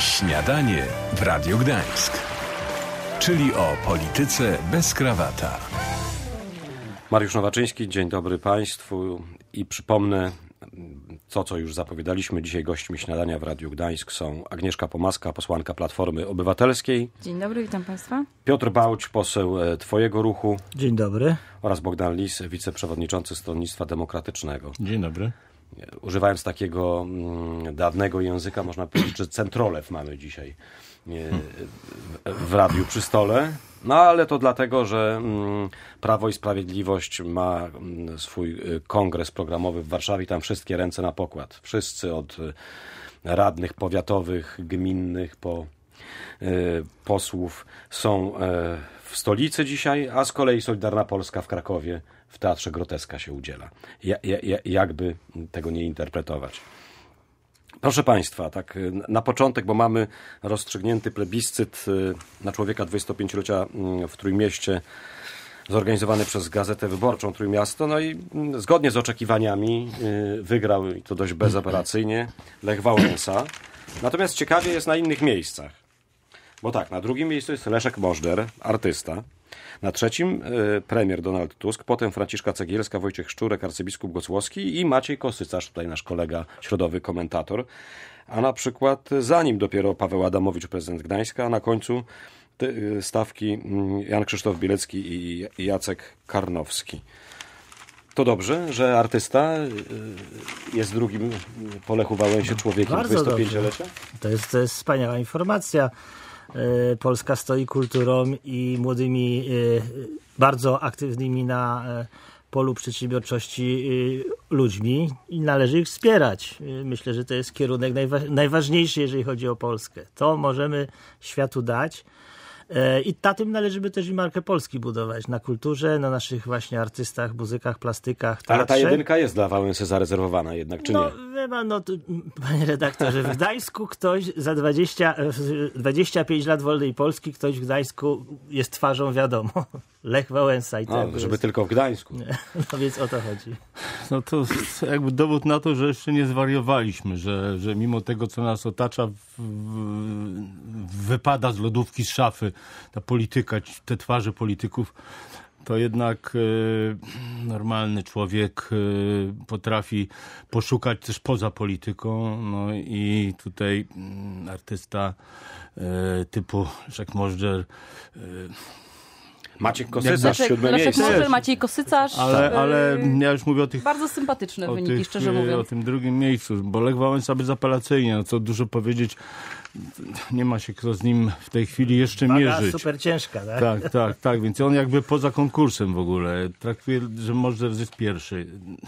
Śniadanie w Radiu Gdańsk. Czyli o polityce bez krawata. Mariusz Nowaczyński, dzień dobry Państwu i przypomnę to, co już zapowiadaliśmy. Dzisiaj gośćmi Śniadania w Radiu Gdańsk są Agnieszka Pomaska, posłanka Platformy Obywatelskiej. Dzień dobry, witam Państwa. Piotr Bałć, poseł Twojego ruchu. Dzień dobry. Oraz Bogdan Lis, wiceprzewodniczący Stronnictwa Demokratycznego. Dzień dobry. Używając takiego dawnego języka, można powiedzieć, że centrolew mamy dzisiaj w radiu przy stole. No ale to dlatego, że Prawo i Sprawiedliwość ma swój kongres programowy w Warszawie i tam wszystkie ręce na pokład. Wszyscy od radnych powiatowych, gminnych po posłów są w stolicy dzisiaj, a z kolei Solidarna Polska w Krakowie w Teatrze Groteska się udziela. Jakby tego nie interpretować. Proszę Państwa, tak na początek, bo mamy rozstrzygnięty plebiscyt na człowieka 25-lecia w Trójmieście, zorganizowany przez Gazetę Wyborczą Trójmiasto. No i zgodnie z oczekiwaniami wygrał, i to dość bezapelacyjnie, Lech Wałęsa. Natomiast ciekawie jest na innych miejscach. Bo tak, na drugim miejscu jest Leszek Możder, artysta. Na trzecim premier Donald Tusk, potem Franciszka Cegielska, Wojciech Szczurek, arcybiskup Gocłowski i Maciej Kosycarz, tutaj nasz kolega, środowy komentator. A na przykład za nim dopiero Paweł Adamowicz, prezydent Gdańska, a na końcu stawki Jan Krzysztof Bielecki i Jacek Karnowski. To dobrze, że artysta jest drugim po Lechu Wałęsie człowiekiem 25-lecia? To jest wspaniała informacja. Polska stoi kulturą i młodymi, bardzo aktywnymi na polu przedsiębiorczości ludźmi i należy ich wspierać. Myślę, że to jest kierunek najważniejszy, jeżeli chodzi o Polskę. To możemy światu dać. I na tym należy by też i markę Polski budować. Na kulturze, na naszych właśnie artystach, muzykach, plastykach, teatrze. Ale ta jedynka jest dla Wałęsy zarezerwowana jednak, czy nie? Panie redaktorze, w Gdańsku ktoś za 25 lat wolnej Polski, ktoś w Gdańsku jest twarzą, wiadomo. Lech Wałęsa i tak. Żeby tylko w Gdańsku. No więc o to chodzi. No to jakby dowód na to, że jeszcze nie zwariowaliśmy, że mimo tego, co nas otacza, wypada z lodówki, z szafy ta polityka, te twarze polityków, to jednak normalny człowiek potrafi poszukać też poza polityką. No i tutaj artysta typu Leszek Możder, Maciek Kosycarz, 7 miejsce. Leszek Możder, Maciej Kosycarz. Ale ja już mówię o tych... Bardzo sympatyczne wyniki, szczerze mówiąc. O tym drugim miejscu, bo Lech Wałęsa bezapelacyjnie, no co dużo powiedzieć, nie ma się kto z nim w tej chwili jeszcze mierzyć. Super ciężka, tak? Tak, więc on jakby poza konkursem w ogóle traktuje, że Możder jest pierwszy.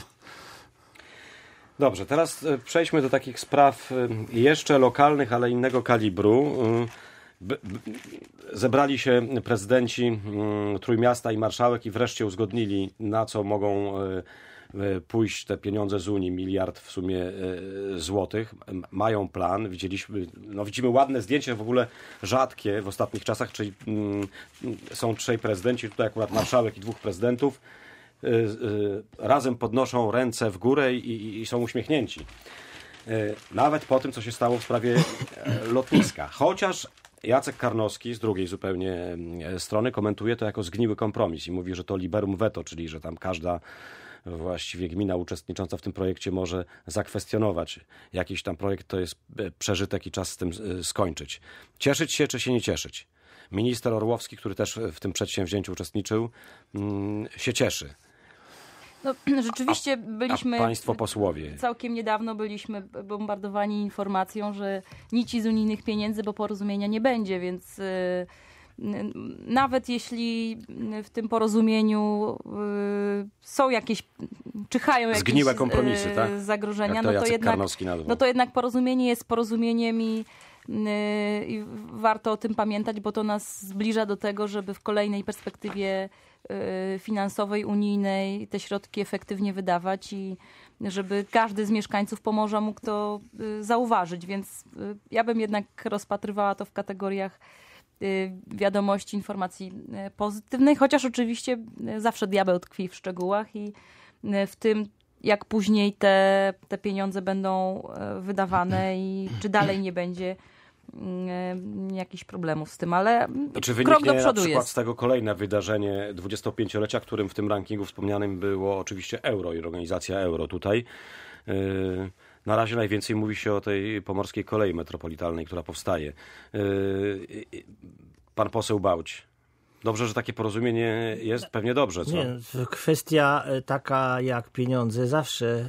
Dobrze, teraz przejdźmy do takich spraw jeszcze lokalnych, ale innego kalibru. Zebrali się prezydenci Trójmiasta i marszałek i wreszcie uzgodnili, na co mogą pójść te pieniądze z Unii, 1 miliard w sumie złotych. Mają plan, widzimy ładne zdjęcie, w ogóle rzadkie w ostatnich czasach, czyli są 3 prezydenci, tutaj akurat marszałek i 2 prezydentów, razem podnoszą ręce w górę i są uśmiechnięci. Nawet po tym, co się stało w sprawie lotniska. Chociaż Jacek Karnowski z drugiej zupełnie strony komentuje to jako zgniły kompromis i mówi, że to liberum veto, czyli że tam każda właściwie gmina uczestnicząca w tym projekcie może zakwestionować jakiś tam projekt, to jest przeżytek i czas z tym skończyć. Cieszyć się czy się nie cieszyć? Minister Orłowski, który też w tym przedsięwzięciu uczestniczył, się cieszy. No, rzeczywiście byliśmy... A państwo posłowie? Całkiem niedawno byliśmy bombardowani informacją, że nic z unijnych pieniędzy, bo porozumienia nie będzie, więc nawet jeśli w tym porozumieniu są jakieś, czyhają jakieś zgniłe kompromisy, tak? Zagrożenia, no to jednak porozumienie jest porozumieniem i warto o tym pamiętać, bo to nas zbliża do tego, żeby w kolejnej perspektywie finansowej, unijnej te środki efektywnie wydawać i żeby każdy z mieszkańców Pomorza mógł to zauważyć, więc ja bym jednak rozpatrywała to w kategoriach wiadomości, informacji pozytywnej, chociaż oczywiście zawsze diabeł tkwi w szczegółach i w tym, jak później te pieniądze będą wydawane i czy dalej nie będzie jakichś problemów z tym, ale Czy krok wyniknie do na przodu przykład jest. z tego kolejne wydarzenie 25-lecia, którym w tym rankingu wspomnianym było oczywiście euro i organizacja euro tutaj. Na razie najwięcej mówi się o tej pomorskiej kolei metropolitalnej, która powstaje. Pan poseł Bałć. Dobrze, że takie porozumienie jest? Pewnie dobrze, co? Nie, kwestia taka jak pieniądze zawsze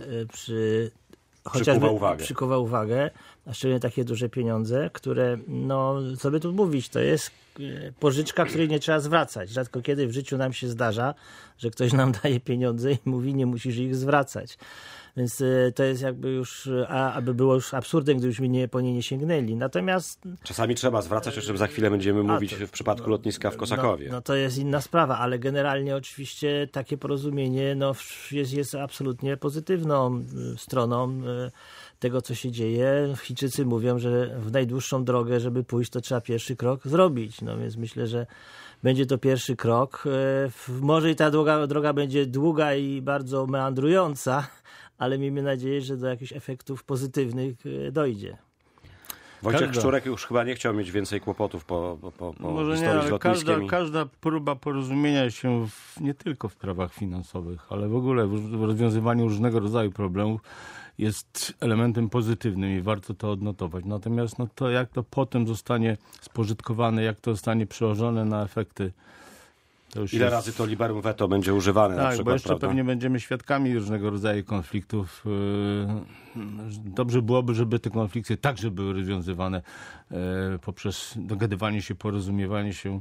przykuwa uwagę, a szczególnie takie duże pieniądze, które, no co by tu mówić, to jest pożyczka, której nie trzeba zwracać. Rzadko kiedy w życiu nam się zdarza, że ktoś nam daje pieniądze i mówi, nie musisz ich zwracać. Więc to jest jakby już, aby było już absurdem, gdybyśmy po nie nie sięgnęli. Natomiast Czasami trzeba zwracać, o czym za chwilę będziemy mówić w przypadku lotniska w Kosakowie. No to jest inna sprawa, ale generalnie oczywiście takie porozumienie jest absolutnie pozytywną stroną tego, co się dzieje. Chińczycy mówią, że w najdłuższą drogę, żeby pójść, to trzeba pierwszy krok zrobić. No więc myślę, że będzie to pierwszy krok. Może i ta droga będzie długa i bardzo meandrująca, ale miejmy nadzieję, że do jakichś efektów pozytywnych dojdzie. Wojciech Szczurek już chyba nie chciał mieć więcej kłopotów po Może nie, historii z ale lotniskiem. każda próba porozumienia się nie tylko w sprawach finansowych, ale w ogóle w rozwiązywaniu różnego rodzaju problemów jest elementem pozytywnym i warto to odnotować. Natomiast no to jak to potem zostanie spożytkowane, jak to zostanie przełożone na efekty, to już Ile razy to liberum veto będzie używane na tak, przykład, bo jeszcze prawda? pewnie będziemy świadkami różnego rodzaju konfliktów. Dobrze byłoby, żeby te konflikty także były rozwiązywane poprzez dogadywanie się, porozumiewanie się,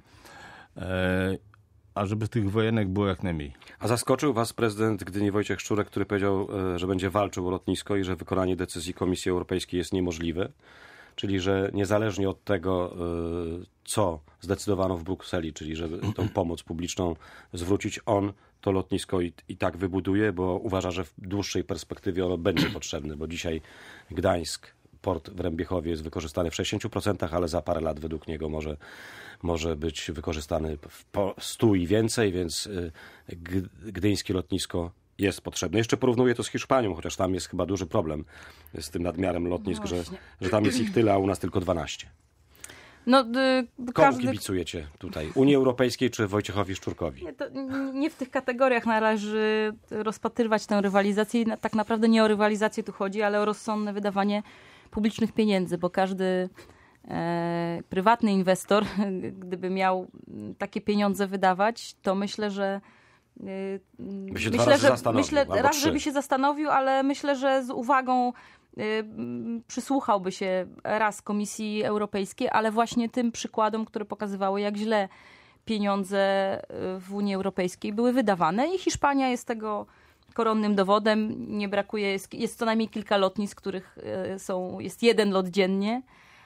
a żeby tych wojenek było jak najmniej. A zaskoczył was prezydent Gdyni Wojciech Szczurek, który powiedział, że będzie walczył o lotnisko i że wykonanie decyzji Komisji Europejskiej jest niemożliwe? Czyli, że niezależnie od tego, co zdecydowano w Brukseli, czyli że tą pomoc publiczną zwrócić, on to lotnisko i tak wybuduje, bo uważa, że w dłuższej perspektywie ono będzie potrzebne, bo dzisiaj Gdańsk, port w Rębiechowie jest wykorzystany w 60%, ale za parę lat według niego może być wykorzystany w 100 i więcej, więc gdyńskie lotnisko jest potrzebne. Jeszcze porównuję to z Hiszpanią, chociaż tam jest chyba duży problem z tym nadmiarem lotnisk, że tam jest ich tyle, a u nas tylko 12. No, Komu kibicujecie tutaj? Unii Europejskiej czy Wojciechowi Szczurkowi? Nie w tych kategoriach należy rozpatrywać tę rywalizację. Tak naprawdę nie o rywalizację tu chodzi, ale o rozsądne wydawanie publicznych pieniędzy, bo każdy prywatny inwestor, gdyby miał takie pieniądze wydawać, to myślę, że raz, żeby się zastanowił, ale myślę, że z uwagą przysłuchałby się raz Komisji Europejskiej, ale właśnie tym przykładom, które pokazywały, jak źle pieniądze w Unii Europejskiej były wydawane i Hiszpania jest tego koronnym dowodem. Nie brakuje, jest co najmniej kilka lotnisk, których jest jeden lot dziennie.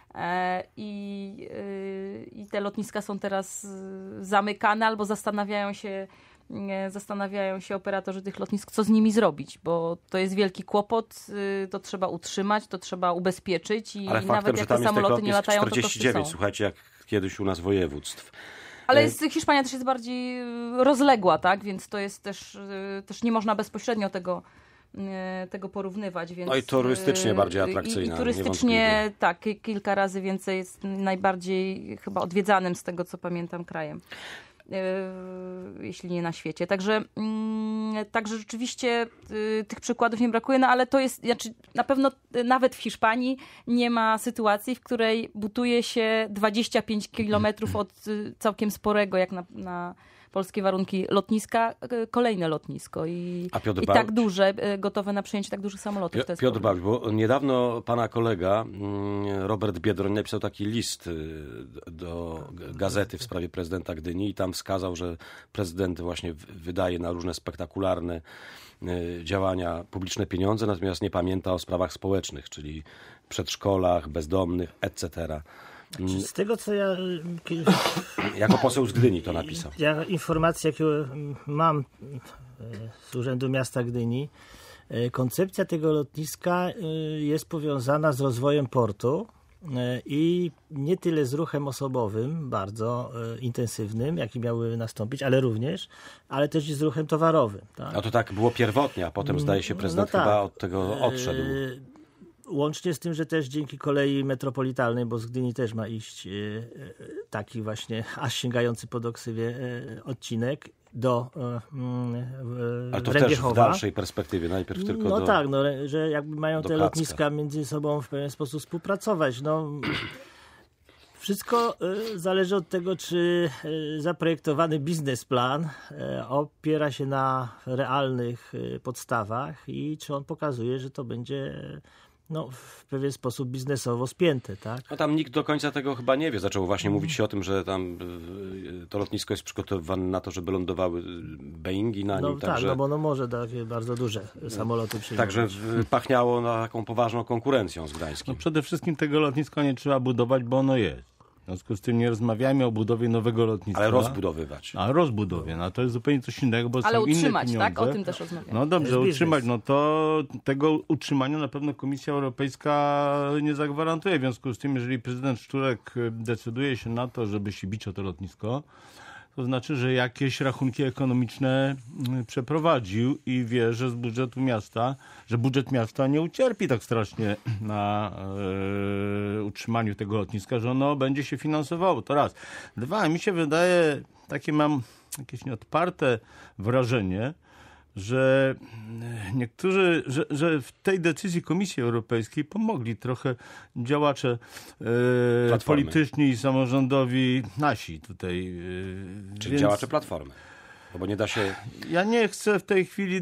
I te lotniska są teraz zamykane albo zastanawiają się operatorzy tych lotnisk, co z nimi zrobić, bo to jest wielki kłopot, to trzeba utrzymać, to trzeba ubezpieczyć i ale nawet jak te samoloty nie latają, 49, to są. Słuchajcie, jak kiedyś u nas województw. Ale Hiszpania też jest bardziej rozległa, tak? Więc to jest też nie można bezpośrednio tego porównywać. Więc, no i turystycznie bardziej atrakcyjna. I turystycznie tak, kilka razy więcej, jest najbardziej chyba odwiedzanym z tego, co pamiętam, krajem. Jeśli nie na świecie. Także rzeczywiście tych przykładów nie brakuje, no ale to jest, na pewno nawet w Hiszpanii nie ma sytuacji, w której butuje się 25 kilometrów od całkiem sporego, jak na polskie warunki, lotniska, kolejne lotnisko i tak duże, gotowe na przyjęcie tak dużych samolotów. Piotr Bałć, bo niedawno pana kolega Robert Biedroń napisał taki list do gazety w sprawie prezydenta Gdyni i tam wskazał, że prezydent właśnie wydaje na różne spektakularne działania publiczne pieniądze, natomiast nie pamięta o sprawach społecznych, czyli przedszkolach, bezdomnych, etc. Z tego, co ja... Jako poseł z Gdyni to napisał. Ja informacje, jakie mam z Urzędu Miasta Gdyni, koncepcja tego lotniska jest powiązana z rozwojem portu i nie tyle z ruchem osobowym, bardzo intensywnym, jaki miały nastąpić, ale też i z ruchem towarowym. Tak? A to tak było pierwotnie, a potem zdaje się prezydent chyba od tego odszedł. łącznie z tym, że też dzięki kolei metropolitalnej, bo z Gdyni też ma iść taki właśnie aż sięgający po Doksywie odcinek do Ale to Wrębiechowa. też w dalszej perspektywie, najpierw tylko no do... tak, no, że jakby mają do te Kacka. lotniska między sobą w pewien sposób współpracować. No, wszystko zależy od tego, czy zaprojektowany biznesplan opiera się na realnych podstawach i czy on pokazuje, że to będzie w pewien sposób biznesowo spięte, tak? No tam nikt do końca tego chyba nie wie. Zaczęło właśnie mówić się o tym, że tam to lotnisko jest przygotowywane na to, żeby lądowały Boeingi na nim. Tak, no bo może takie bardzo duże samoloty przyjmować. Także pachniało na taką poważną konkurencją z Gdańskiem. No przede wszystkim tego lotniska nie trzeba budować, bo ono jest. W związku z tym nie rozmawiamy o budowie nowego lotniska. Ale rozbudowywać. A rozbudowie, no to jest zupełnie coś innego, bo Ale są inne utrzymać, pieniądze. tak? O tym też rozmawiamy. No dobrze, To jest utrzymać, biznes. no to tego utrzymania na pewno Komisja Europejska nie zagwarantuje. W związku z tym, jeżeli prezydent Szczurek decyduje się na to, żeby się bić o to lotnisko, to znaczy, że jakieś rachunki ekonomiczne przeprowadził i wie, że z budżetu miasta, że budżet miasta nie ucierpi tak strasznie na utrzymaniu tego lotniska, że ono będzie się finansowało. To raz. Dwa, mi się wydaje, takie mam jakieś nieodparte wrażenie, że niektórzy, że w tej decyzji Komisji Europejskiej pomogli trochę działacze polityczni i samorządowi nasi tutaj. Czyli więc działacze Platformy. No bo nie da się... ja nie chcę w tej chwili,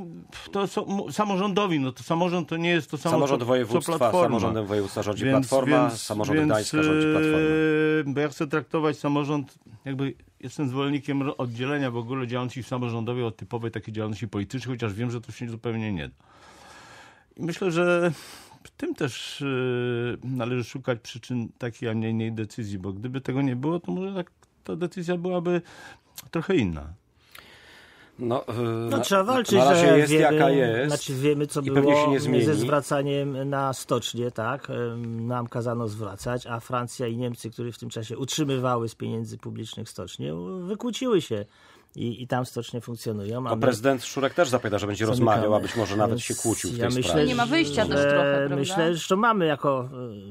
to samorządowi, no to samorząd to nie jest to samo, Samorząd co województwa, Platforma. samorządem województwa rządzi Platforma, samorząd Gdańska rządzi Platforma. Bo ja chcę traktować samorząd, jakby jestem zwolennikiem oddzielenia w ogóle działalności samorządowej od typowej takiej działalności politycznej, chociaż wiem, że to się zupełnie nie da. I myślę, że w tym też należy szukać przyczyn takiej, a nie innej decyzji, bo gdyby tego nie było, to może ta decyzja byłaby trochę inna. No, trzeba walczyć, na razie że jest jaka jest. Wiemy, co i pewnie się było nie zmieni. ze zwracaniem na stocznię, tak? Nam kazano zwracać, a Francja i Niemcy, które w tym czasie utrzymywały z pieniędzy publicznych stocznię, wykłóciły się. I tam stocznie funkcjonują. A prezydent Szczurek też zapowiada, że będzie rozmawiał, a być może nawet się kłócił w tej sprawie. Nie ma wyjścia też trochę, prawda? Myślę, że mamy jako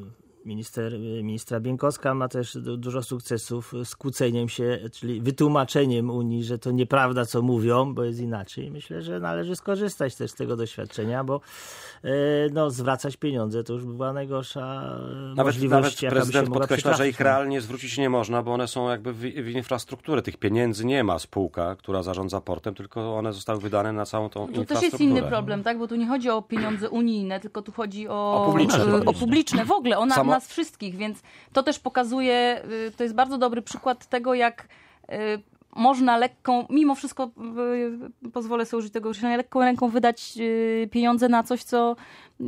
ministra Bieńkowska ma też dużo sukcesów z kłóceniem się, czyli wytłumaczeniem Unii, że to nieprawda, co mówią, bo jest inaczej. Myślę, że należy skorzystać też z tego doświadczenia, bo zwracać pieniądze to już była najgorsza możliwość, Nawet jaka by się prezydent mogła podkreśla, że ich przytrafić. realnie zwrócić nie można, bo one są jakby w infrastrukturę. Tych pieniędzy nie ma spółka, która zarządza portem, tylko one zostały wydane na całą tą infrastrukturę. To też jest inny problem, tak? Bo tu nie chodzi o pieniądze unijne, tylko tu chodzi o publiczne. W ogóle, o nas wszystkich, więc to też pokazuje, to jest bardzo dobry przykład tego, jak można mimo wszystko pozwolę sobie użyć tego określenia, lekką ręką wydać pieniądze na coś, co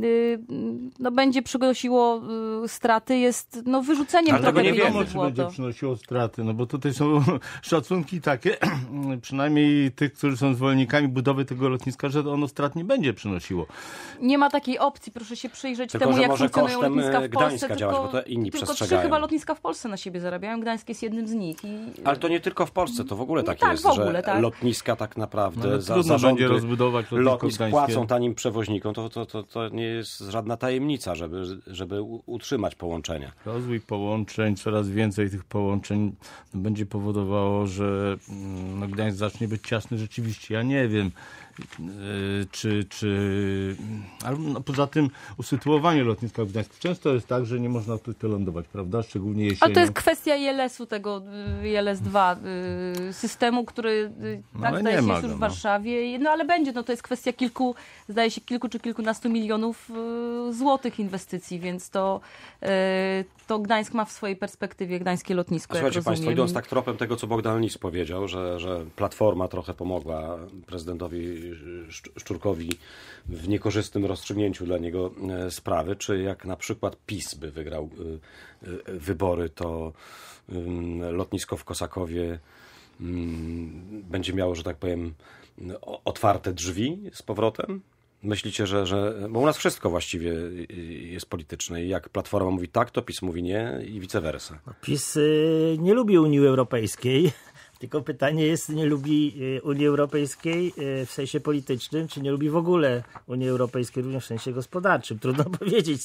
będzie przynosiło straty, jest wyrzuceniem Ale trochę tego nie pieniędzy wiemy, w Czy będzie błoto. przynosiło straty, no bo tutaj są szacunki takie, przynajmniej tych, którzy są zwolennikami budowy tego lotniska, że ono strat nie będzie przynosiło. Nie ma takiej opcji, proszę się przyjrzeć Tylko, temu, że jak może funkcjonują kosztem lotniska w Gdańska Polsce. działać, bo to inni tylko 3 przestrzegają. chyba lotniska w Polsce na siebie zarabiają, Gdańsk jest jednym z nich. Ale to nie tylko w Polsce, to w ogóle tak tak, jest, w ogóle, że tak. lotniska tak naprawdę ale za trudno zarządy będzie rozbudować lotnisko lotnisk gdańskie. płacą tanim przewoźnikom, to nie jest żadna tajemnica, żeby utrzymać połączenia. Rozwój połączeń, coraz więcej tych połączeń będzie powodowało, że Gdańsk zacznie być ciasny rzeczywiście. Ja nie wiem, ale poza tym usytuowanie lotniska w Gdańsku. Często jest tak, że nie można tutaj lądować, prawda? Szczególnie jesienią. Ale to jest kwestia ILS-u, tego ILS-2 systemu, który ale zdaje nie się ma jest już go, w Warszawie. Ale będzie, to jest kwestia kilku czy kilkunastu milionów złotych inwestycji, więc to Gdańsk ma w swojej perspektywie gdańskie lotnisko, jak Słuchajcie rozumiem. Państwo, idąc tak tropem tego, co Bogdan Lis powiedział, że Platforma trochę pomogła prezydentowi Szczurkowi w niekorzystnym rozstrzygnięciu dla niego sprawy, czy jak na przykład PiS by wygrał wybory, to lotnisko w Kosakowie będzie miało, że tak powiem, otwarte drzwi z powrotem? Myślicie, bo u nas wszystko właściwie jest polityczne i jak Platforma mówi tak, to PiS mówi nie i vice versa. PiS nie lubi Unii Europejskiej, Tylko pytanie jest, nie lubi Unii Europejskiej w sensie politycznym, czy nie lubi w ogóle Unii Europejskiej również w sensie gospodarczym. Trudno powiedzieć,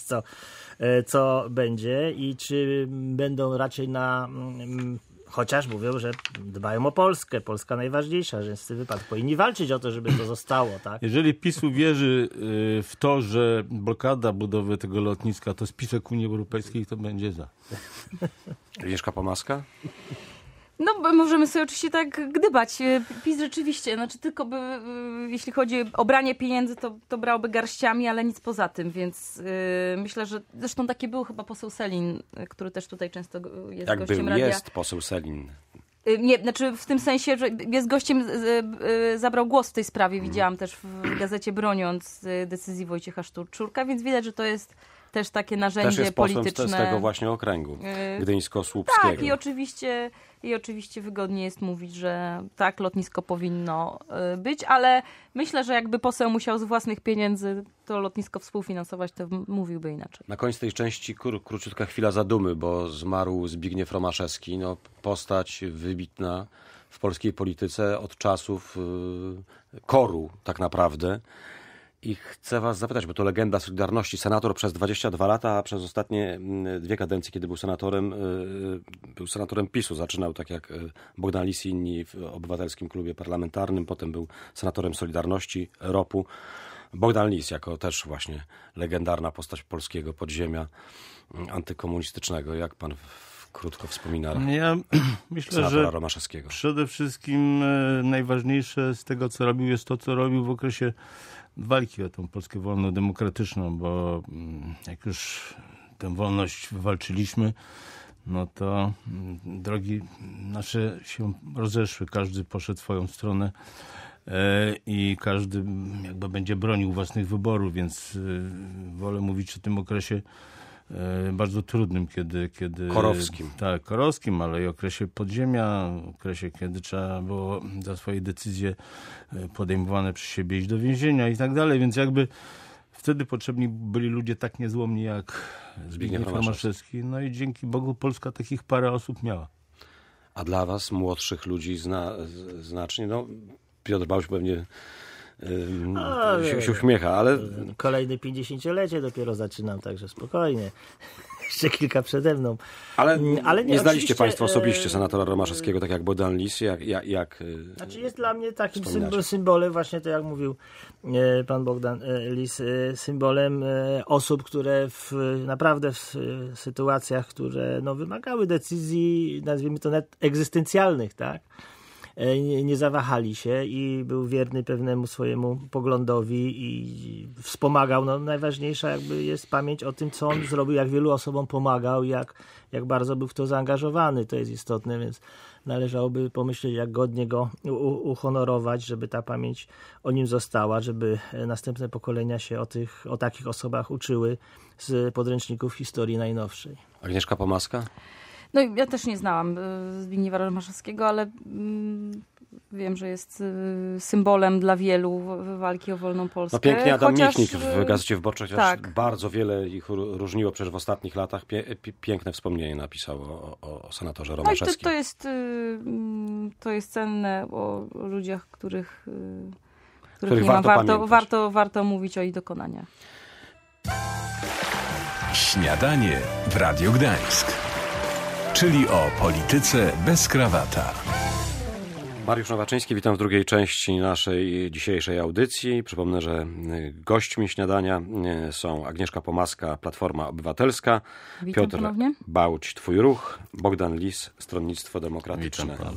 co będzie i czy będą raczej chociaż mówią, że dbają o Polskę, Polska najważniejsza, że w tym wypadku powinni walczyć o to, żeby to zostało, tak? Jeżeli PiS uwierzy w to, że blokada budowy tego lotniska to spisek Unii Europejskiej, to będzie za. Agnieszka Pomaska? No, możemy sobie oczywiście tak gdybać. PiS rzeczywiście, znaczy tylko jeśli chodzi o branie pieniędzy, to brałby garściami, ale nic poza tym, więc myślę, że zresztą taki był chyba poseł Sellin, który też tutaj często jest Jak gościem był, radia. jest poseł Sellin. Nie, znaczy w tym sensie, że jest gościem, zabrał głos w tej sprawie, widziałam też w gazecie broniąc decyzji Wojciecha Szczurka, więc widać, że to jest też takie narzędzie Też jest posłem polityczne. z tego właśnie okręgu gdyńsko-słupskiego. Tak, i oczywiście wygodnie jest mówić, że tak, lotnisko powinno być, ale myślę, że jakby poseł musiał z własnych pieniędzy to lotnisko współfinansować, to mówiłby inaczej. Na koniec tej części króciutka chwila zadumy, bo zmarł Zbigniew Romaszewski, postać wybitna w polskiej polityce od czasów KOR-u tak naprawdę. I chcę was zapytać, bo to legenda Solidarności. Senator przez 22 lata, a przez ostatnie 2 kadencje, kiedy był senatorem PiS-u. Zaczynał tak jak Bogdan Lis i inni w Obywatelskim Klubie Parlamentarnym. Potem był senatorem Solidarności, ROP-u. Bogdan Lis jako też właśnie legendarna postać polskiego podziemia antykomunistycznego. Jak pan krótko wspomina Ja myślę, senatora że Romaszewskiego? przede wszystkim najważniejsze z tego, co robił, jest to, co robił w okresie walki o tą Polskę wolno-demokratyczną, bo jak już tę wolność wywalczyliśmy, no to drogi nasze się rozeszły. Każdy poszedł swoją stronę i każdy jakby będzie bronił własnych wyborów, więc wolę mówić o tym okresie bardzo trudnym, kiedy... Korowskim. Tak, korowskim, ale i okresie podziemia, okresie, kiedy trzeba było za swoje decyzje podejmowane przez siebie iść do więzienia i tak dalej, więc jakby wtedy potrzebni byli ludzie tak niezłomni jak Zbigniew Romaszewski. No i dzięki Bogu Polska takich parę osób miała. A dla was, młodszych ludzi, znacznie, Piotr Bauś pewnie się uśmiecha, ale... Kolejne 50-lecie dopiero zaczynam, także spokojnie. Jeszcze kilka przede mną. Ale nie znaliście oczywiście, państwo osobiście senatora Romaszewskiego, tak jak Bogdan Lis, Znaczy jest dla mnie takim wspominacie? symbolem, właśnie to jak mówił pan Bogdan Lis, symbolem osób, które naprawdę w sytuacjach, które wymagały decyzji, nazwijmy to nawet egzystencjalnych, tak? Nie zawahali się i był wierny pewnemu swojemu poglądowi i wspomagał. Najważniejsza jakby jest pamięć o tym, co on zrobił, jak wielu osobom pomagał, jak bardzo był w to zaangażowany. To jest istotne, więc należałoby pomyśleć, jak godnie go uhonorować, żeby ta pamięć o nim została, żeby następne pokolenia się o takich osobach uczyły z podręczników historii najnowszej. Agnieszka Pomaska? No ja też nie znałam Zbigniewa Romaszewskiego, ale wiem, że jest symbolem dla wielu walki o wolną Polskę. No pięknie Adam Michnik w Gazecie Wyborczej, tak. Bardzo wiele ich różniło przecież w ostatnich latach. Piękne wspomnienie napisał o senatorze Romaszewskim. To jest cenne o ludziach, których Których nie ma. warto Warto mówić o ich dokonaniach. Śniadanie w Radiu Gdańsk. Czyli o polityce bez krawata. Mariusz Nowaczyński, witam w drugiej części naszej dzisiejszej audycji. Przypomnę, że gośćmi śniadania są Agnieszka Pomaska, Platforma Obywatelska, Witam Piotr ponownie. Bauć, Twój Ruch, Bogdan Lis, Stronnictwo Demokratyczne. Witam.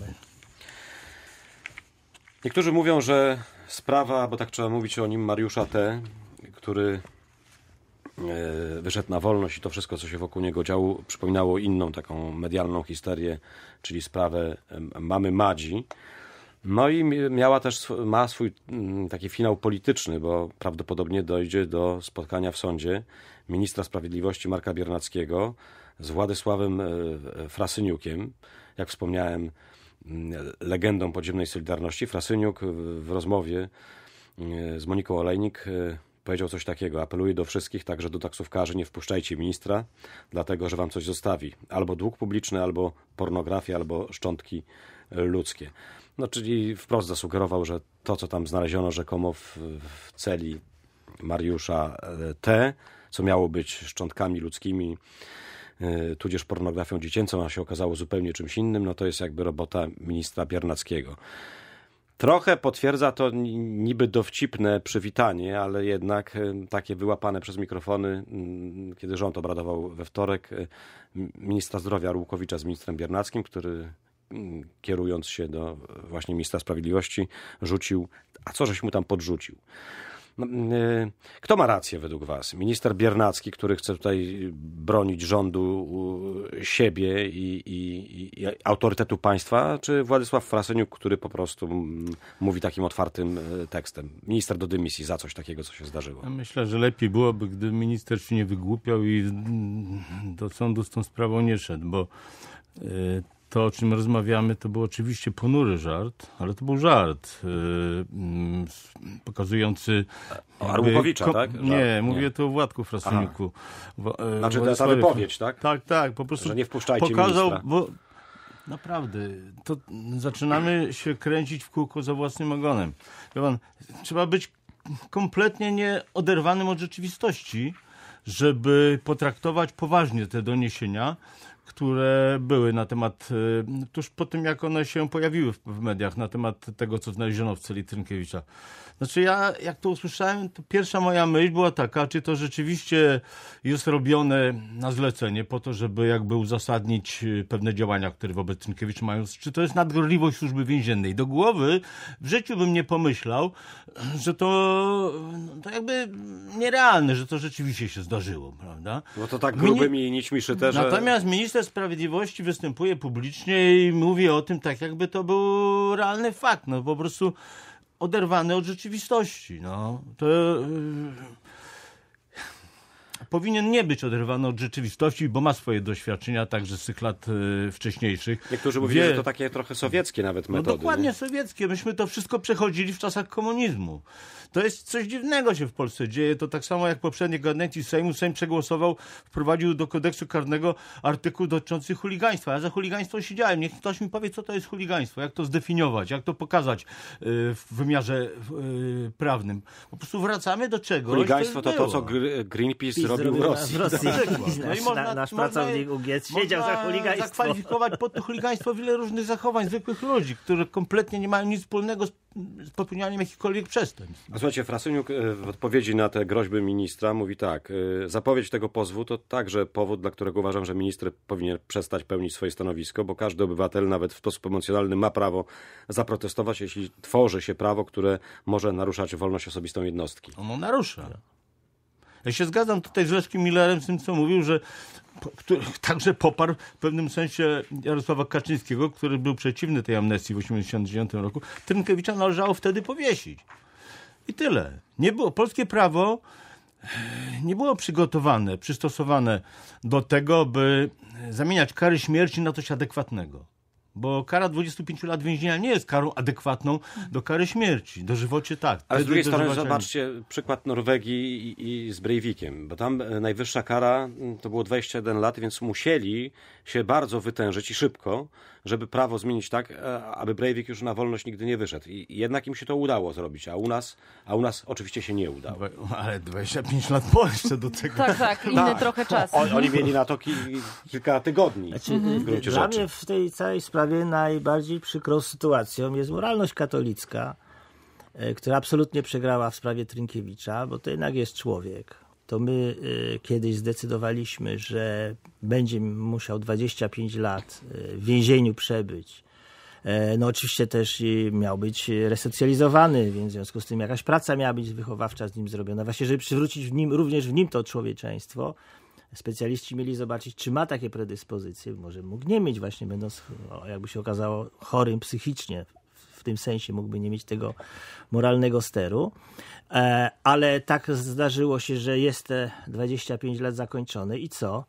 Niektórzy mówią, że sprawa, bo tak trzeba mówić o nim, Mariusza T., który wyszedł na wolność i to wszystko, co się wokół niego działo, przypominało inną taką medialną histerię, czyli sprawę mamy Madzi. No i ma swój taki finał polityczny, bo prawdopodobnie dojdzie do spotkania w sądzie ministra sprawiedliwości Marka Biernackiego z Władysławem Frasyniukiem. Jak wspomniałem, legendą podziemnej Solidarności. Frasyniuk w rozmowie z Moniką Olejnik powiedział coś takiego: apeluję do wszystkich, także do taksówkarzy, nie wpuszczajcie ministra, dlatego że wam coś zostawi. Albo dług publiczny, albo pornografia, albo szczątki ludzkie. No, czyli wprost zasugerował, że to, co tam znaleziono rzekomo w celi Mariusza T., co miało być szczątkami ludzkimi, tudzież pornografią dziecięcą, a się okazało zupełnie czymś innym, no to jest jakby robota ministra Biernackiego. Trochę potwierdza to niby dowcipne przywitanie, ale jednak takie wyłapane przez mikrofony, kiedy rząd obradował we wtorek, ministra zdrowia Arłukowicza z ministrem Biernackim, który kierując się do właśnie ministra sprawiedliwości rzucił: a co żeś mu tam podrzucił? Kto ma rację według was? Minister Biernacki, który chce tutaj bronić rządu, siebie i autorytetu państwa, czy Władysław Frasyniuk, który po prostu mówi takim otwartym tekstem? Minister do dymisji za coś takiego, co się zdarzyło. Ja myślę, że lepiej byłoby, gdy minister się nie wygłupiał i do sądu z tą sprawą nie szedł, bo to, o czym rozmawiamy, to był oczywiście ponury żart, ale to był żart pokazujący... Arłukowicza, tak? Żart? Nie, mówię tu o Władku Frasyniuku. Znaczy ta wypowiedź, tak? Tak, po prostu że nie wpuszczajcie pokazał, ministra. bo naprawdę, to zaczynamy się kręcić w kółko za własnym ogonem. Trzeba być kompletnie nieoderwanym od rzeczywistości, żeby potraktować poważnie te doniesienia, które były na temat, tuż po tym jak one się pojawiły w mediach, na temat tego, co znaleziono w celi Trynkiewicza. Znaczy ja, jak to usłyszałem, to pierwsza moja myśl była taka, czy to rzeczywiście jest robione na zlecenie po to, żeby jakby uzasadnić pewne działania, które wobec Trynkiewicza mają, czy to jest nadgorliwość służby więziennej. Do głowy w życiu bym nie pomyślał, że to jakby nierealne, że to rzeczywiście się zdarzyło, prawda? Bo to tak grubymi nićmi szyte, że... Natomiast minister sprawiedliwości występuje publicznie i mówi o tym tak, jakby to był realny fakt. No po prostu oderwany od rzeczywistości. No. To powinien nie być oderwany od rzeczywistości, bo ma swoje doświadczenia także z tych lat wcześniejszych. Niektórzy mówili, że to takie trochę sowieckie nawet metody. No dokładnie nie? Sowieckie. Myśmy to wszystko przechodzili w czasach komunizmu. To jest coś dziwnego się w Polsce dzieje. To tak samo jak poprzedniej kadencji Sejmu. Sejm przegłosował, wprowadził do kodeksu karnego artykuł dotyczący chuligaństwa. Ja za chuligaństwo siedziałem. Niech ktoś mi powie, co to jest chuligaństwo, jak to zdefiniować, jak to pokazać w wymiarze prawnym. Po prostu wracamy do czegoś. Chuligaństwo to, co Greenpeace robił w Rosji. Nasz pracownik UGS siedział za chuligaństwo. Zakwalifikować pod to chuligaństwo wiele różnych zachowań zwykłych ludzi, które kompletnie nie mają nic wspólnego z popełnianiem jakichkolwiek przestępstw. A słuchajcie, Frasyniuk w odpowiedzi na te groźby ministra mówi tak: zapowiedź tego pozwu to także powód, dla którego uważam, że minister powinien przestać pełnić swoje stanowisko, bo każdy obywatel, nawet w sposób emocjonalny, ma prawo zaprotestować, jeśli tworzy się prawo, które może naruszać wolność osobistą jednostki. Ono narusza. Ja się zgadzam tutaj z Leszkiem Millerem z tym, co mówił, że także poparł w pewnym sensie Jarosława Kaczyńskiego, który był przeciwny tej amnestii w 1989 roku. Trynkiewicza należało wtedy powiesić. I tyle. Nie było, polskie prawo nie było przygotowane, przystosowane do tego, by zamieniać kary śmierci na coś adekwatnego. Bo kara 25 lat więzienia nie jest karą adekwatną do kary śmierci. Dożywocie tak. Ale z drugiej strony zobaczcie przykład Norwegii i z Breivikiem, bo tam najwyższa kara to było 21 lat, więc musieli się bardzo wytężyć i szybko, żeby prawo zmienić tak, aby Breivik już na wolność nigdy nie wyszedł. I jednak im się to udało zrobić, a u nas oczywiście się nie udało. Ale 25 lat po jeszcze do tego. Tak, inny trochę czas. Oni mieli na to kilka tygodni. W gruncie Dla rzeczy. mnie w tej całej sprawie najbardziej przykrą sytuacją jest moralność katolicka, która absolutnie przegrała w sprawie Trynkiewicza, bo to jednak jest człowiek. To my kiedyś zdecydowaliśmy, że będzie musiał 25 lat w więzieniu przebyć. No oczywiście też miał być resocjalizowany, więc w związku z tym jakaś praca miała być wychowawcza z nim zrobiona. Właśnie, żeby przywrócić również w nim to człowieczeństwo, specjaliści mieli zobaczyć, czy ma takie predyspozycje. Może mógł nie mieć właśnie, będąc, jakby się okazało, chorym psychicznie. W tym sensie mógłby nie mieć tego moralnego steru. Ale tak zdarzyło się, że jest te 25 lat zakończone i co?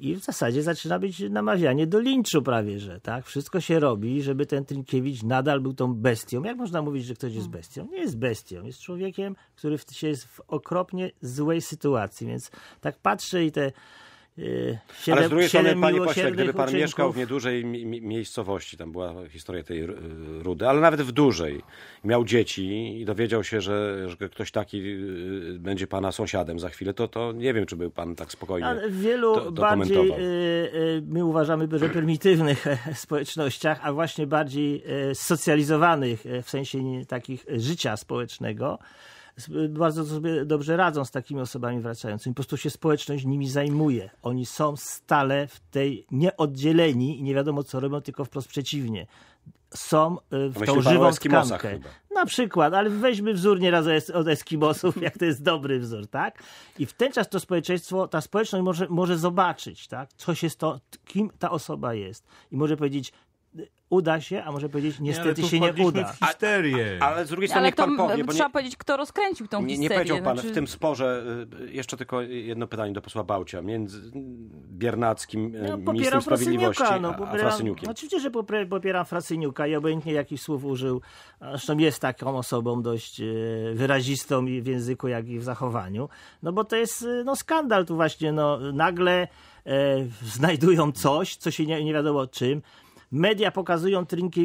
I w zasadzie zaczyna być namawianie do linczu prawie, że tak. Wszystko się robi, żeby ten Trynkiewicz nadal był tą bestią. Jak można mówić, że ktoś jest bestią? Nie jest bestią. Jest człowiekiem, który jest w okropnie złej sytuacji. Więc tak patrzę i te ale z drugiej strony, panie pośle, miłosiernych gdyby pan uczynków... mieszkał w niedużej miejscowości, tam była historia tej Rudy, ale nawet w dużej, miał dzieci i dowiedział się, że ktoś taki będzie pana sąsiadem za chwilę, to nie wiem, czy by pan tak spokojnie ale w wielu bardziej, my uważamy, że prymitywnych społecznościach, a właśnie bardziej socjalizowanych w sensie takich życia społecznego, bardzo sobie dobrze radzą z takimi osobami wracającymi. Po prostu się społeczność nimi zajmuje. Oni są stale w tej nieoddzieleni i nie wiadomo co robią, tylko wprost przeciwnie. Są w tą żywą tkankę. Na przykład, ale weźmy wzór nieraz od Eskimosów, jak to jest dobry wzór, tak? I w ten czas to społeczeństwo, ta społeczność może zobaczyć, tak? Coś jest to, kim ta osoba jest. I może powiedzieć, uda się, a może powiedzieć, niestety się nie uda. W histerię. Ale z drugiej strony niech pan powie, bo trzeba powiedzieć, kto rozkręcił tą histerię. Nie powiedział pan w tym sporze, jeszcze tylko jedno pytanie do posła Bałcia, między Biernackim, ministrem sprawiedliwości, a Frasyniukiem. Oczywiście, że popieram Frasyniuka i obojętnie jakich słów użył, zresztą jest taką osobą dość wyrazistą i w języku, jak i w zachowaniu, no bo to jest skandal tu właśnie, nagle znajdują coś, co się nie wiadomo czym. Media pokazują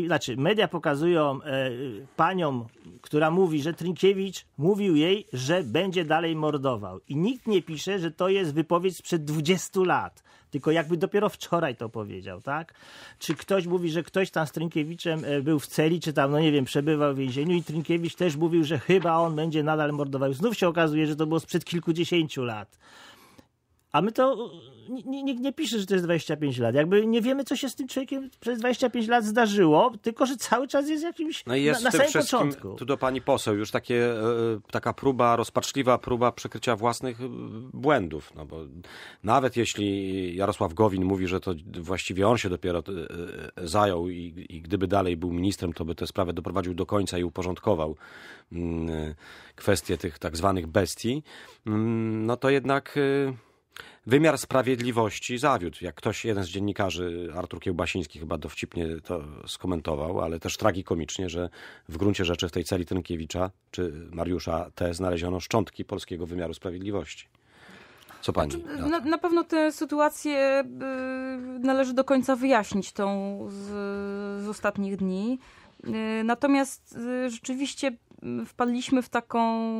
panią, która mówi, że Trynkiewicz mówił jej, że będzie dalej mordował. I nikt nie pisze, że to jest wypowiedź sprzed 20 lat. Tylko jakby dopiero wczoraj to powiedział, tak? Czy ktoś mówi, że ktoś tam z Trynkiewiczem był w celi, czy tam, przebywał w więzieniu i Trynkiewicz też mówił, że chyba on będzie nadal mordował. Znów się okazuje, że to było sprzed kilkudziesięciu lat. A my to, nikt nie pisze, że to jest 25 lat. Jakby nie wiemy, co się z tym człowiekiem przez 25 lat zdarzyło, tylko że cały czas jest jakimś na samym początku. Tu do pani poseł już taka rozpaczliwa próba przykrycia własnych błędów. No bo nawet jeśli Jarosław Gowin mówi, że to właściwie on się dopiero zajął i gdyby dalej był ministrem, to by tę sprawę doprowadził do końca i uporządkował kwestie tych tak zwanych bestii, no to jednak... Wymiar sprawiedliwości zawiódł. Jak jeden z dziennikarzy, Artur Kiełbasiński chyba dowcipnie to skomentował, ale też tragikomicznie, że w gruncie rzeczy w tej celi Trynkiewicza czy Mariusza T. znaleziono szczątki polskiego wymiaru sprawiedliwości. Co pani? Na pewno tę sytuację należy do końca wyjaśnić, tą z ostatnich dni. Natomiast rzeczywiście wpadliśmy w taką,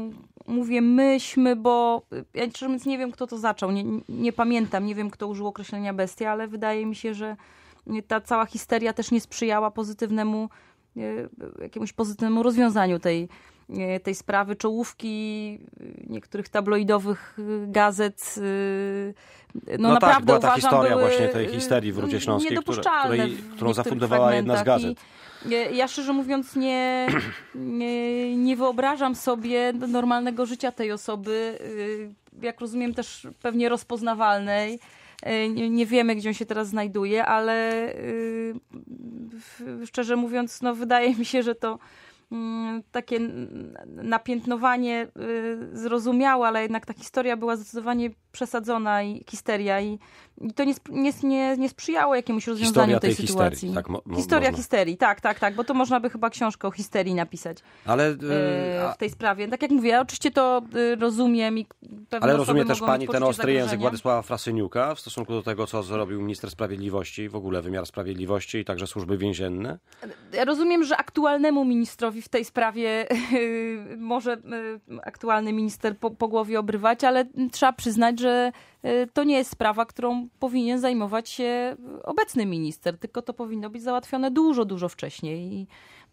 bo ja nie wiem, kto to zaczął, nie pamiętam, nie wiem, kto użył określenia bestia, ale wydaje mi się, że ta cała histeria też nie sprzyjała jakiemuś pozytywnemu rozwiązaniu tej sprawy. Czołówki niektórych tabloidowych gazet naprawdę była ta uważam, historia właśnie tej histerii w Rudzie Śląskiej, którą zafundowała jedna z gazet. Ja szczerze mówiąc nie wyobrażam sobie normalnego życia tej osoby, jak rozumiem też pewnie rozpoznawalnej. Nie wiemy, gdzie on się teraz znajduje, ale szczerze mówiąc, wydaje mi się, że to takie napiętnowanie zrozumiałe, ale jednak ta historia była zdecydowanie przesadzona i histeria i to nie sprzyjało jakiemuś rozwiązaniu tej sytuacji. Historia histerii, tak, bo to można by chyba książkę o histerii napisać w tej sprawie. Tak jak mówię, ja oczywiście to rozumiem i pewne ale rozumie też pani ten ostry zagrożenia. Język Władysława Frasyniuka w stosunku do tego, co zrobił minister sprawiedliwości, w ogóle wymiar sprawiedliwości i także służby więzienne? Ja rozumiem, że aktualnemu ministrowi w tej sprawie może aktualny minister po głowie obrywać, ale trzeba przyznać, że to nie jest sprawa, którą powinien zajmować się obecny minister, tylko to powinno być załatwione dużo wcześniej.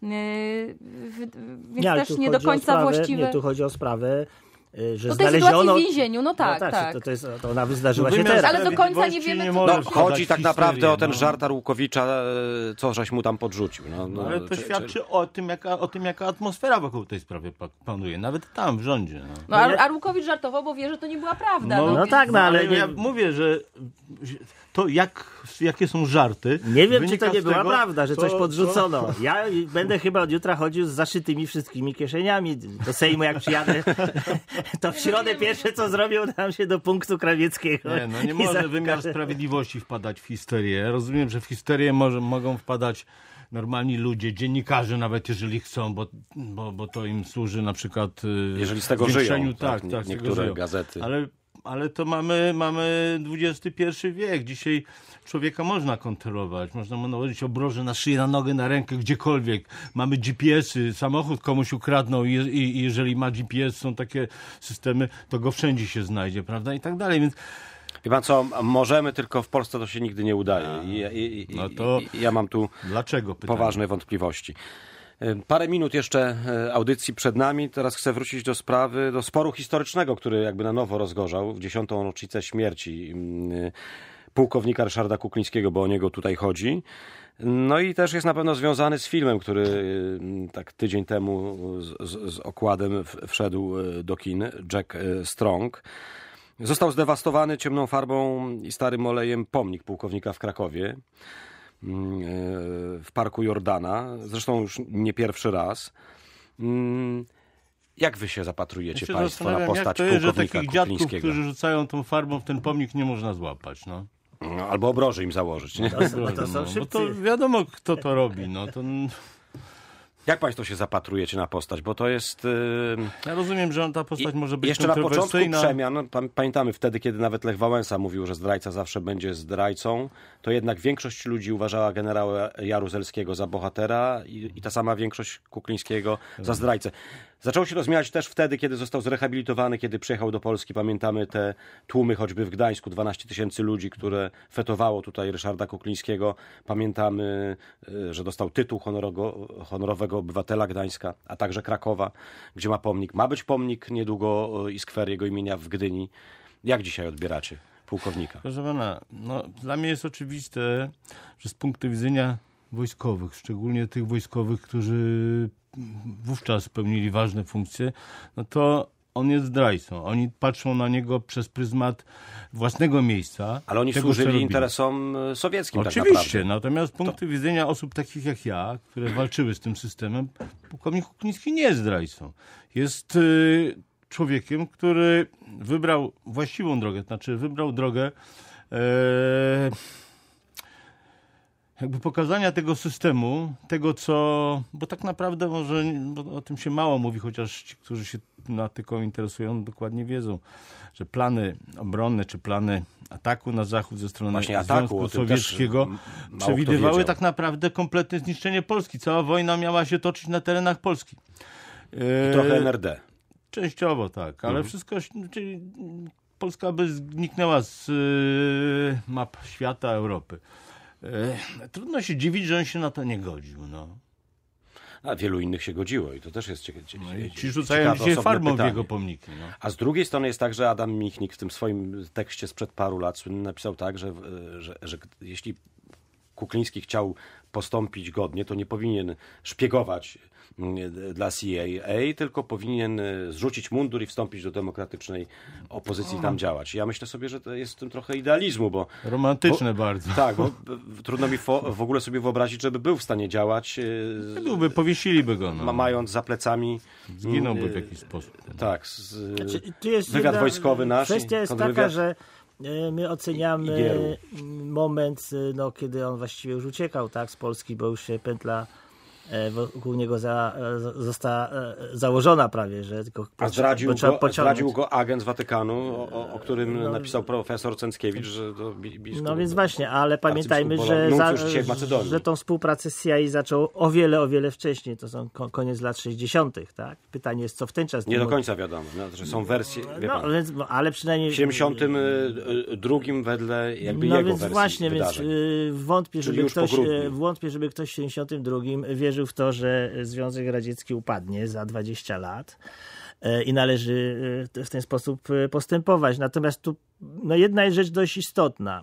Więc też nie do końca właściwe. Nie, tu chodzi o sprawę, że do tej sytuacji w więzieniu, tak. To ona zdarzyła się teraz. Ale do końca nie wiemy, co... chodzi tak naprawdę o ten żart Arłukowicza, co żeś mu tam podrzucił. Ale to świadczy o tym, jaka atmosfera wokół tej sprawy panuje. Nawet tam, w rządzie. Arłukowicz żartował, bo wie, że to nie była prawda. Ale ja mówię, że to jak jakie są żarty. Nie wiem, czy wynika to nie z była tego, prawda, że coś podrzucono. Ja będę chyba od jutra chodził z zaszytymi wszystkimi kieszeniami do Sejmu, jak przyjadę. To w środę pierwsze, co zrobią, dam się do punktu Krawieckiego. Nie może wymiar sprawiedliwości wpadać w histerię. Ja rozumiem, że w histerię mogą wpadać normalni ludzie, dziennikarze nawet, jeżeli chcą, bo to im służy na przykład jeżeli z tego żyją, tak, niektóre gazety. Ale to mamy XXI wiek. Dzisiaj człowieka można kontrolować. Można mu nałożyć obroże na szyję, na nogę, na rękę, gdziekolwiek. Mamy GPS-y, samochód komuś ukradną i jeżeli ma GPS, są takie systemy, to go wszędzie się znajdzie, prawda? I tak dalej, więc... Wie pan co, możemy, tylko w Polsce to się nigdy nie udaje. Ja mam tu dlaczego poważne wątpliwości. Parę minut jeszcze audycji przed nami. Teraz chcę wrócić do sprawy, do sporu historycznego, który jakby na nowo rozgorzał w 10. rocznicę śmierci pułkownika Ryszarda Kuklińskiego, bo o niego tutaj chodzi. No i też jest na pewno związany z filmem, który tak tydzień temu z okładem wszedł do kin, Jack Strong. Został zdewastowany ciemną farbą i starym olejem pomnik pułkownika w Krakowie, w Parku Jordana. Zresztą już nie pierwszy raz. Jak wy się zapatrujecie państwo na postać pułkownika że takich dziadków, Kuklińskiego? którzy rzucają tą farbą w ten pomnik, nie można złapać, no. Albo obroży im założyć, nie? Bo to wiadomo, kto to robi, no to... Jak państwo się zapatrujecie na postać? Bo to jest... Ja rozumiem, że ta postać może być jeszcze na początku kontrowersyjna. przemian, pamiętamy wtedy, kiedy nawet Lech Wałęsa mówił, że zdrajca zawsze będzie zdrajcą, to jednak większość ludzi uważała generała Jaruzelskiego za bohatera i ta sama większość Kuklińskiego za zdrajcę. Zaczęło się rozmieniać też wtedy, kiedy został zrehabilitowany, kiedy przyjechał do Polski. Pamiętamy te tłumy choćby w Gdańsku, 12 000 ludzi, które fetowało tutaj Ryszarda Kuklińskiego. Pamiętamy, że dostał tytuł honorowego obywatela Gdańska, a także Krakowa, gdzie ma pomnik. Ma być pomnik niedługo i skwer jego imienia w Gdyni. Jak dzisiaj odbieracie pułkownika? Proszę pana, dla mnie jest oczywiste, że z punktu widzenia wojskowych, szczególnie tych wojskowych, którzy wówczas pełnili ważne funkcje, no to on jest zdrajcą. Oni patrzą na niego przez pryzmat własnego miejsca. Ale oni służyli interesom sowieckim. Oczywiście, tak naprawdę. Natomiast z punktu widzenia osób takich jak ja, które walczyły z tym systemem, pułkownik Kukliński nie jest zdrajcą. Jest człowiekiem, który wybrał właściwą drogę, znaczy wybrał drogę jakby pokazania tego systemu, tego co, bo tak naprawdę może o tym się mało mówi, chociaż ci, którzy się tematyką interesują, dokładnie wiedzą, że plany obronne czy plany ataku na zachód ze strony Związku Sowieckiego przewidywały tak naprawdę kompletne zniszczenie Polski. Cała wojna miała się toczyć na terenach Polski. I trochę NRD. Częściowo tak, ale wszystko, czyli Polska by zniknęła z map świata, Europy. Trudno się dziwić, że on się na to nie godził. No. A wielu innych się godziło i to też jest ci rzucają dzisiaj farbą w jego pomniki. No. A z drugiej strony jest tak, że Adam Michnik w tym swoim tekście sprzed paru lat napisał tak, że jeśli Kukliński chciał postąpić godnie, to nie powinien szpiegować dla CIA, tylko powinien zrzucić mundur i wstąpić do demokratycznej opozycji i tam działać. Ja myślę sobie, że to jest w tym trochę idealizmu, bo... Romantyczne bardzo. Tak, bo trudno mi w ogóle sobie wyobrazić, żeby był w stanie działać. Powiesiliby go. No. Mając za plecami... Zginąłby w jakiś sposób. Tak. Tu jest wywiad wojskowy nasz. Kwestia jest taka, że my oceniamy moment, kiedy on właściwie już uciekał z Polski, bo już się pętla wokół niego została założona prawie, że tylko a zdradził go agent z Watykanu, o którym napisał profesor Cęckiewicz, że to biskup. No więc właśnie, ale pamiętajmy, że tą współpracę z CIA zaczął o wiele wcześniej. To są koniec lat 60. tak? Pytanie jest, co w ten czas... Nie do końca wiadomo, że są wersje, ale przynajmniej... W 72 wedle jakby jego więc wersji właśnie, wydarzeń. Więc wątpię, żeby ktoś w 72 wierzył w to, że Związek Radziecki upadnie za 20 lat i należy w ten sposób postępować. Natomiast tu jedna jest rzecz dość istotna.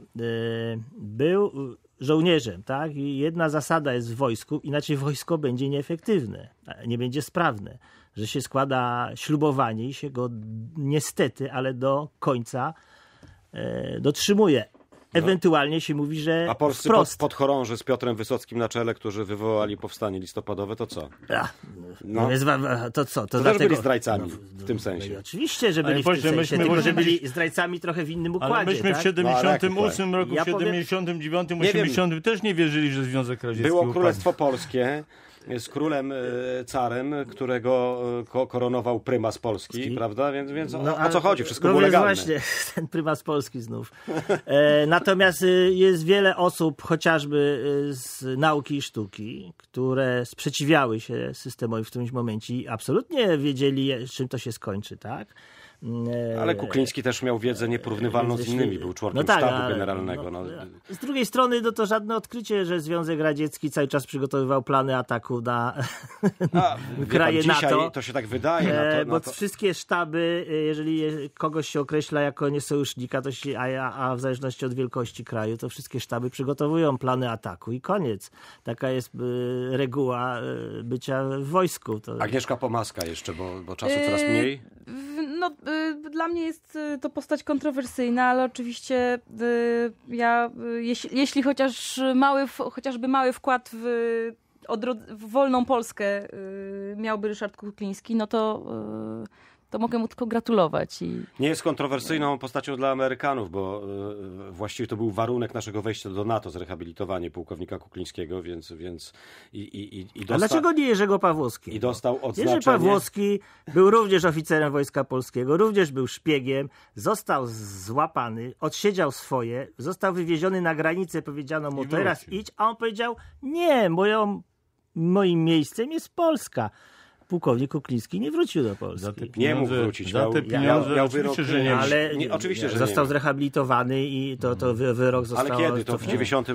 Był żołnierzem, tak? I jedna zasada jest w wojsku, inaczej wojsko będzie nieefektywne, nie będzie sprawne, że się składa ślubowanie i się go niestety, ale do końca dotrzymuje. ewentualnie się mówi, że A polscy wprost. podchorąży z Piotrem Wysockim na czele, którzy wywołali powstanie listopadowe, to co? No. To co? To też byli zdrajcami w tym sensie. Oczywiście, że byli w tym sensie, tylko że byli zdrajcami trochę w innym układzie. Ale myśmy w 78 roku, Ja w 79, 80 też nie wierzyli, że Związek Radziecki Było upadnie. Królestwo Polskie z królem carem, którego koronował prymas Polski, prawda? Więc o co chodzi? Wszystko było legalne. Właśnie, ten prymas Polski znów. Natomiast jest wiele osób, chociażby z nauki i sztuki, które sprzeciwiały się systemowi w którymś momencie i absolutnie wiedzieli, czym to się skończy, tak? Ale Kukliński też miał wiedzę nieporównywalną z innymi, był członkiem sztabu generalnego. Z drugiej strony to żadne odkrycie, że Związek Radziecki cały czas przygotowywał plany ataku na kraje dzisiaj NATO. To się tak wydaje. Bo wszystkie sztaby, jeżeli kogoś się określa jako niesojusznika, to się, a w zależności od wielkości kraju, to wszystkie sztaby przygotowują plany ataku i koniec. Taka jest reguła bycia w wojsku. Agnieszka Pomaska jeszcze, bo czasu coraz mniej. No, dla mnie jest to postać kontrowersyjna, ale oczywiście jeśli chociażby mały wkład w wolną Polskę miałby Ryszard Kukliński, no to mogę mu tylko gratulować. Nie jest kontrowersyjną postacią dla Amerykanów, bo właściwie to był warunek naszego wejścia do NATO, zrehabilitowanie pułkownika Kuklińskiego, więc A dlaczego nie Jerzego Pawłowskiego? I dostał odznaczenie. Jerzy Pawłowski był również oficerem Wojska Polskiego, również był szpiegiem, został złapany, odsiedział swoje, został wywieziony na granicę, powiedziano mu teraz idź, a on powiedział nie, moim miejscem jest Polska. Pułkownik Kukliński nie wrócił do Polski. Nie mógł wrócić. Za te pieniądze miał oczywiście, że nie. Ale oczywiście, że został nie. zrehabilitowany i to wyrok został... Ale kiedy? To w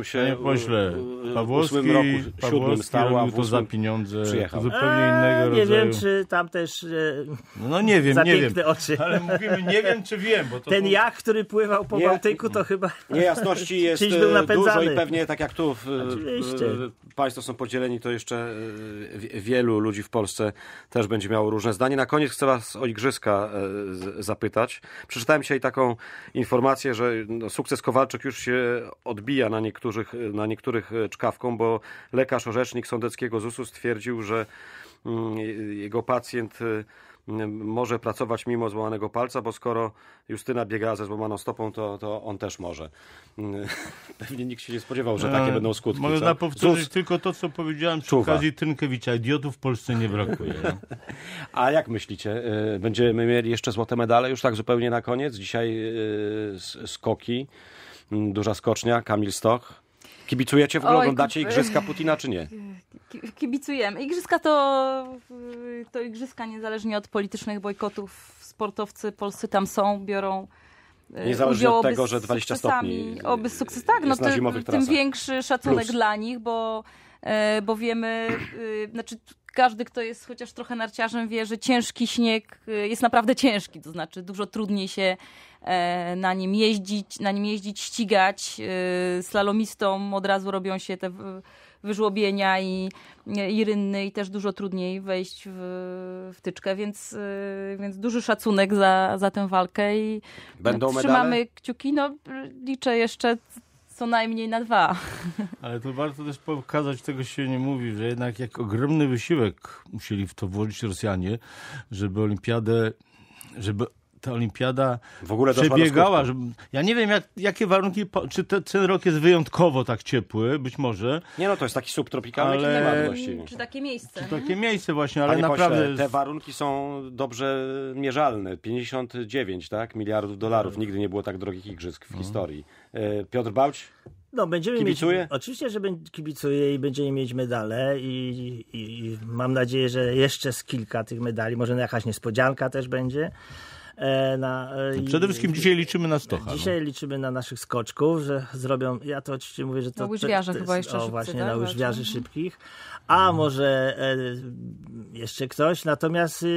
Pawłowski roku, 7 stał, a robił w to 8 za pieniądze przyjechał. zupełnie innego rodzaju. Nie wiem, czy tam też No nie wiem, za nie piękne wiem. oczy. Ale mówimy, nie wiem, czy wiem. Bo to Ten jacht, który pływał po Bałtyku, to chyba... Niejasności jest czymś był napędzany. dużo i pewnie tak jak tu państwo są podzieleni, to jeszcze wielu ludzi w Polsce też będzie miało różne zdanie. Na koniec chcę was o igrzyska zapytać. Przeczytałem dzisiaj taką informację, że sukces Kowalczyk już się odbija na niektórych czkawką, bo lekarz orzecznik sądeckiego ZUS-u stwierdził, że jego pacjent może pracować mimo złamanego palca, bo skoro Justyna biegała ze złamaną stopą, to on też może. Pewnie nikt się nie spodziewał, że takie będą skutki. Można powtórzyć tylko to, co powiedziałem przy okazji Trynkiewicza. Idiotów w Polsce nie brakuje. No? A jak myślicie? Będziemy mieli jeszcze złote medale już tak zupełnie na koniec? Dzisiaj skoki, duża skocznia, Kamil Stoch. Kibicujecie w ogóle? Oglądacie igrzyska Putina, czy nie? Kibicujemy. Igrzyska to igrzyska niezależnie od politycznych bojkotów. Sportowcy polscy tam są, biorą niezależnie od tego, że 20 stopni tak, jest na zimowych tym trasach. większy szacunek dla nich, bo wiemy, znaczy każdy, kto jest chociaż trochę narciarzem, wie, że ciężki śnieg jest naprawdę ciężki, to znaczy dużo trudniej się na nim jeździć, ścigać. Slalomistom od razu robią się te wyżłobienia i rynny i też dużo trudniej wejść w tyczkę, więc duży szacunek za tę walkę i będą trzymamy medale? kciuki. No, liczę jeszcze co najmniej na 2. Ale to warto też pokazać, tego się nie mówi, że jednak jak ogromny wysiłek musieli w to włożyć Rosjanie, żeby ta olimpiada w ogóle przebiegała. Ja nie wiem, jakie warunki, czy ten rok jest wyjątkowo tak ciepły, być może. Nie, no to jest taki subtropikalny klimat właściwie. Czy takie miejsce. Właśnie, ale Panie naprawdę... Pośle, te warunki są dobrze mierzalne. 59 miliardów dolarów. Nigdy nie było tak drogich igrzysk w historii. Piotr Bałć? No, będziemy Kibicuje? mieć, oczywiście, że kibicuję i będziemy mieć medale i mam nadzieję, że jeszcze z kilka tych medali, może jakaś niespodzianka też będzie. Przede wszystkim dzisiaj liczymy na Stocha. Dzisiaj liczymy na naszych skoczków, że zrobią, ja to oczywiście mówię, że to... Na łyżwiarze chyba jeszcze szybcy, właśnie, tak? na łyżwiarzy szybkich. A może jeszcze ktoś, natomiast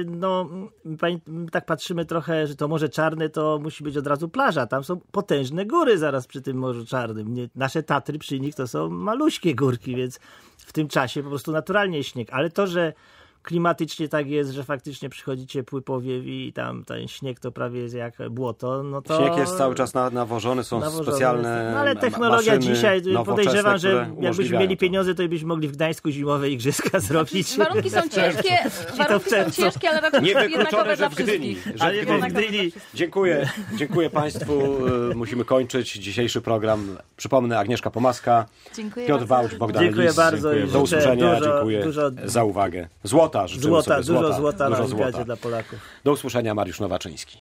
tak patrzymy trochę, że to Morze Czarne to musi być od razu plaża. Tam są potężne góry zaraz przy tym Morzu Czarnym. Nasze Tatry przy nich to są maluśkie górki, więc w tym czasie po prostu naturalnie śnieg. Ale to, że klimatycznie tak jest, że faktycznie przychodzi ciepły powiew i tam ten śnieg to prawie jest jak błoto, no to... Śnieg jest cały czas nawożony, są specjalne no, ale technologia maszyny dzisiaj, podejrzewam, że które jakbyśmy umożliwiają mieli to. pieniądze, to byśmy mogli w Gdańsku zimowe igrzyska zrobić. Warunki są ciężkie, ale raczej Niewykluczone, jednakowe że dla w Gdyni. wszystkich. Że w Gdyni. Dziękuję Państwu. Musimy kończyć dzisiejszy program. Przypomnę, Agnieszka Pomaska, Dziękuję Piotr bardzo. Wałcz, Bogdan Dziękuję Lis. bardzo i Do życzę usłyszenia. dużo, Dziękuję dużo za uwagę. Złota życzymy sobie. dużo złota na Dużo Olimpiadzie złota. dla Polaków. Do usłyszenia, Mariusz Nowaczyński.